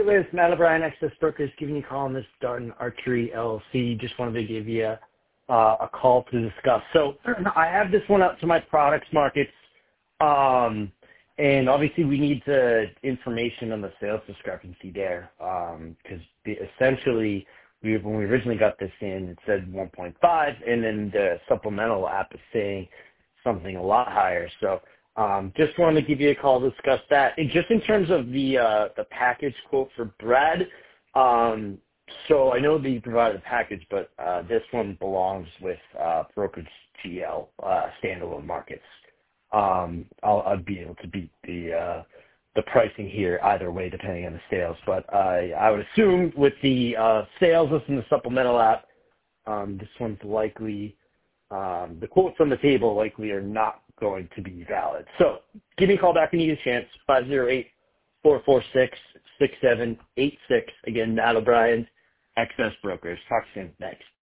Liz, Matt O'Brien, Access Brokers, giving you a call on this Darden Archery LLC. Just wanted to give you a call to discuss. So I have this one up to my products markets, and obviously we need the information on the sales discrepancy there because essentially when we originally got this in, it said 1.5, and then the supplemental app is saying something a lot higher. So just wanted to give you a call to discuss that. And just in terms of the package quote for Brad, so I know that you provided a package, but this one belongs with Brokerage TL standalone markets. I'll be able to beat the pricing here either way depending on the sales, but I would assume with the sales list and the supplemental app, this one's likely the quotes on the table likely are not going to be valid. So give me a call back when you get a chance, 508-446-6786. Again, Matt O'Brien, Access Brokers. Talk soon. Thanks.